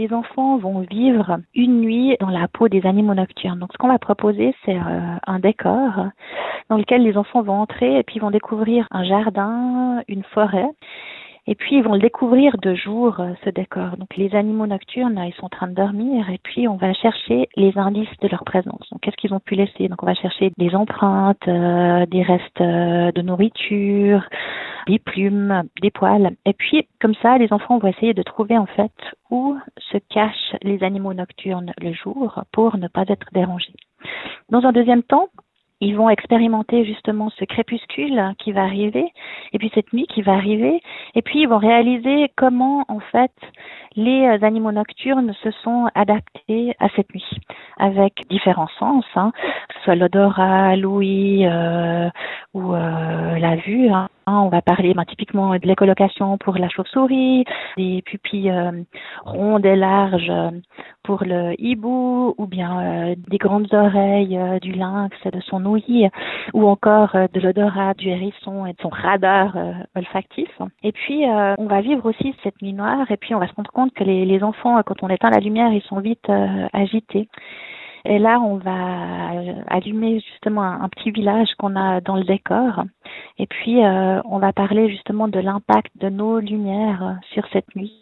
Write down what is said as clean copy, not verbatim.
les enfants vont vivre une nuit dans la peau des animaux nocturnes. Donc ce qu'on va proposer, c'est un décor dans lequel les enfants vont entrer et puis ils vont découvrir un jardin, une forêt. Et puis, ils vont le découvrir de jour, ce décor. Donc, les animaux nocturnes, ils sont en train de dormir et puis on va chercher les indices de leur présence. Donc, qu'est-ce qu'ils ont pu laisser? Donc, on va chercher des empreintes, des restes de nourriture, des plumes, des poils. Et puis, comme ça, les enfants vont essayer de trouver, en fait, où se cachent les animaux nocturnes le jour pour ne pas être dérangés. Dans un deuxième temps, ils vont expérimenter justement ce crépuscule qui va arriver, et puis cette nuit qui va arriver, et puis ils vont réaliser comment en fait les animaux nocturnes se sont adaptés à cette nuit, avec différents sens, que ce soit l'odorat, l'ouïe ou la vue. On va parler typiquement de l'écholocation pour la chauve-souris, des pupilles rondes et larges pour le hibou, ou bien des grandes oreilles du lynx, de son ouïe, ou encore de l'odorat du hérisson et de son radar olfactif. Et puis, on va vivre aussi cette nuit noire, et puis on va se rendre compte que les enfants, quand on éteint la lumière, ils sont vite agités. Et là, on va allumer justement un petit village qu'on a dans le décor. Et puis, on va parler justement de l'impact de nos lumières sur cette nuit.